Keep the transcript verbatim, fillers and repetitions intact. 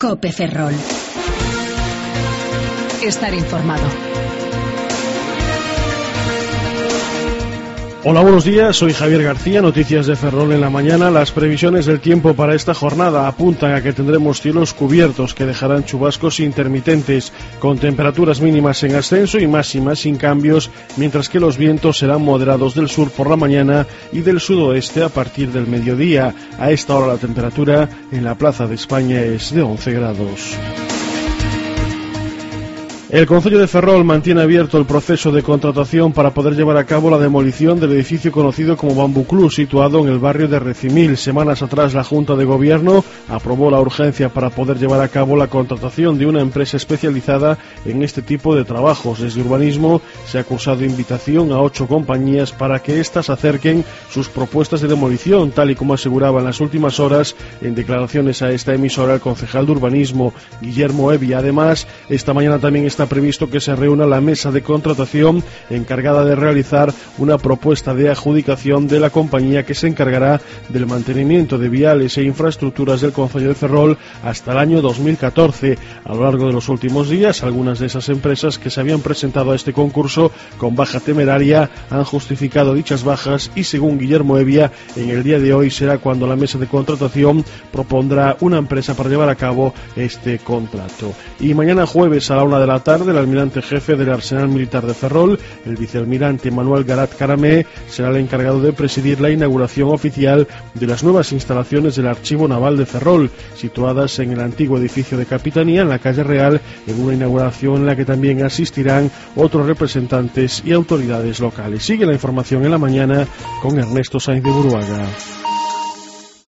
COPE Ferrol. Estar informado. Hola, buenos días, soy Javier García, noticias de Ferrol en la mañana. Las previsiones del tiempo para esta jornada apuntan a que tendremos cielos cubiertos que dejarán chubascos intermitentes, con temperaturas mínimas en ascenso y máximas sin cambios, mientras que los vientos serán moderados del sur por la mañana y del sudoeste a partir del mediodía. A esta hora la temperatura en la Plaza de España es de once grados. El Concello de Ferrol mantiene abierto el proceso de contratación para poder llevar a cabo la demolición del edificio conocido como Bambú Club, situado en el barrio de Recimil. Semanas atrás la Junta de Gobierno aprobó la urgencia para poder llevar a cabo la contratación de una empresa especializada en este tipo de trabajos. Desde Urbanismo se ha cursado invitación a ocho compañías para que éstas acerquen sus propuestas de demolición, tal y como aseguraba en las últimas horas en declaraciones a esta emisora el concejal de Urbanismo, Guillermo Evia. Además, esta mañana también está previsto que se reúna la mesa de contratación encargada de realizar una propuesta de adjudicación de la compañía que se encargará del mantenimiento de viales e infraestructuras del concello de Ferrol hasta el año dos mil catorce. A lo largo de los últimos días, algunas de esas empresas que se habían presentado a este concurso con baja temeraria han justificado dichas bajas y, según Guillermo Evia, en el día de hoy será cuando la mesa de contratación propondrá una empresa para llevar a cabo este contrato. Y mañana jueves a la una de la tarde, el almirante jefe del Arsenal Militar de Ferrol, el vicealmirante Manuel Garat Caramé, será el encargado de presidir la inauguración oficial de las nuevas instalaciones del Archivo Naval de Ferrol, situadas en el antiguo edificio de Capitanía, en la calle Real, en una inauguración en la que también asistirán otros representantes y autoridades locales. Sigue la información en la mañana con Ernesto Sainz de Buruaga.